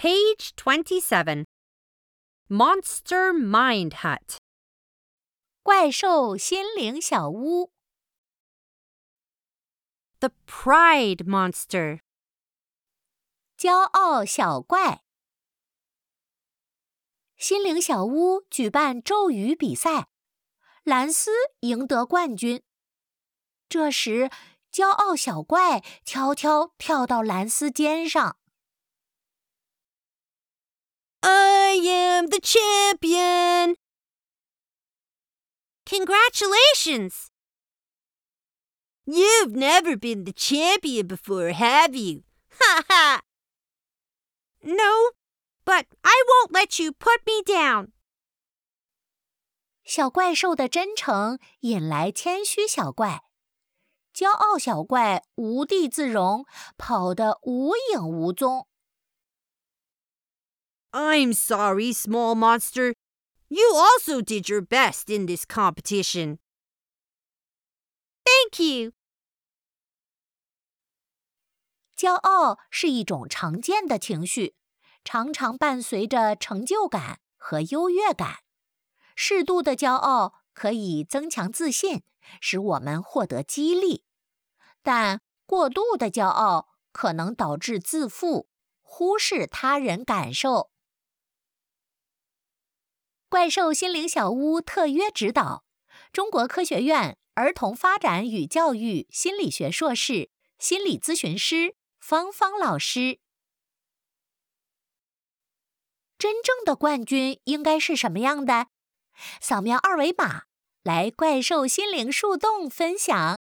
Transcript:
Page 27. Monster Mind Hut. 怪兽心灵小屋 The Pride Monster. 骄傲小怪心灵小屋举办咒语比赛，蓝斯赢得冠军。这时，骄傲小怪悄悄跳到蓝斯肩上。 I am the champion! Congratulations! You've never been the champion before, have you? Ha ha! No, but I won't let you put me down. 小怪兽的真诚引来谦虚小怪，骄傲小怪无地自容，跑得无影无踪。 I'm sorry, small monster. You also did your best in this competition. Thank you. 骄傲是一种常见的情绪，常常伴随着成就感和优越感。适度的骄傲可以增强自信，使我们获得激励，但过度的骄傲可能导致自负，忽视他人感受。怪兽心灵小屋特约指导，中国科学院儿童发展与教育心理学硕士、心理咨询师芳芳老师。真正的冠军应该是什么样的？扫描二维码，来怪兽心灵树洞分享。